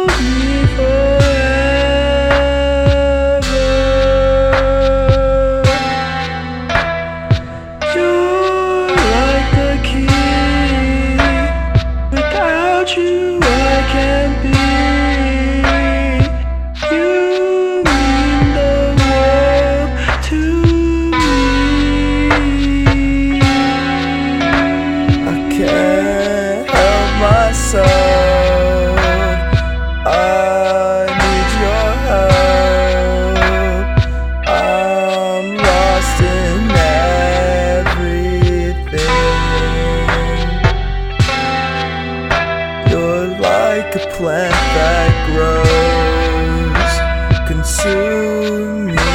me forever. You're like the key. Without you, I can't be. You mean the world to me. I can't help myself. I need your help. I'm lost in everything. You're like a plant that grows, consume me.